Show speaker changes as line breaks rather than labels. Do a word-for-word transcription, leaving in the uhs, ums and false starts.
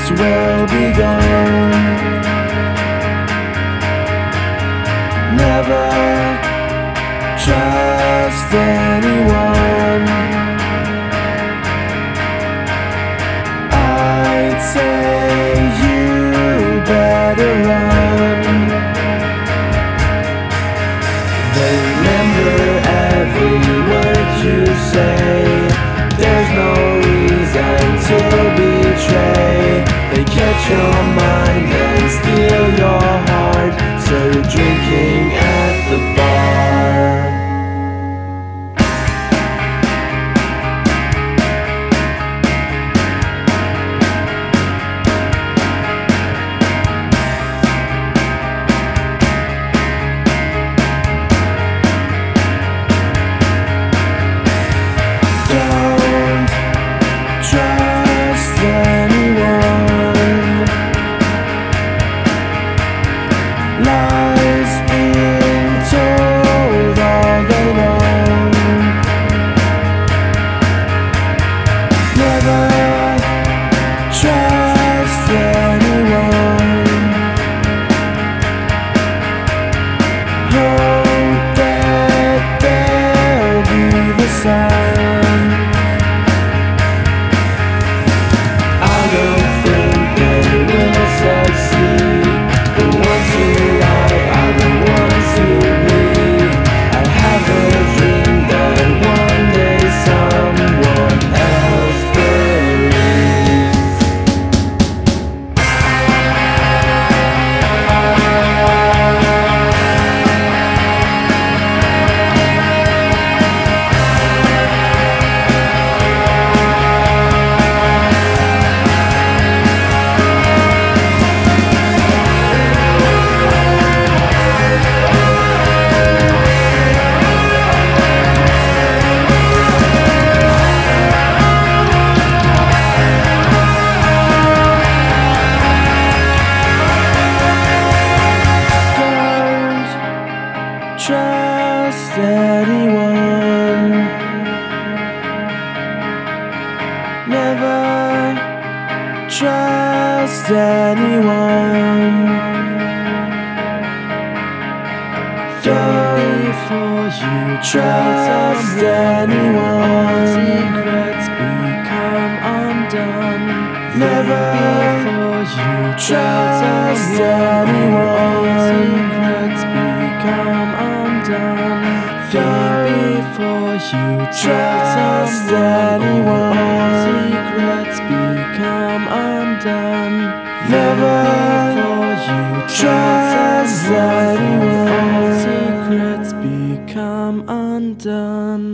will be gone. Never trust anyone. I'd say you better run. They remember every word you say. There's no reason to betray. They catch your mind and steal your heart, so you're drinking at the bar. Trust anyone. Lies being told all day long. Never trust anyone. Hope that there'll be the sign. Trust anyone. Never trust anyone. Don't before you trust anyone. Secrets become undone. Never before you trust anyone. Secrets become undone. Before you trust anyone. Secrets become undone. Never before you trust anyone. Secrets become undone.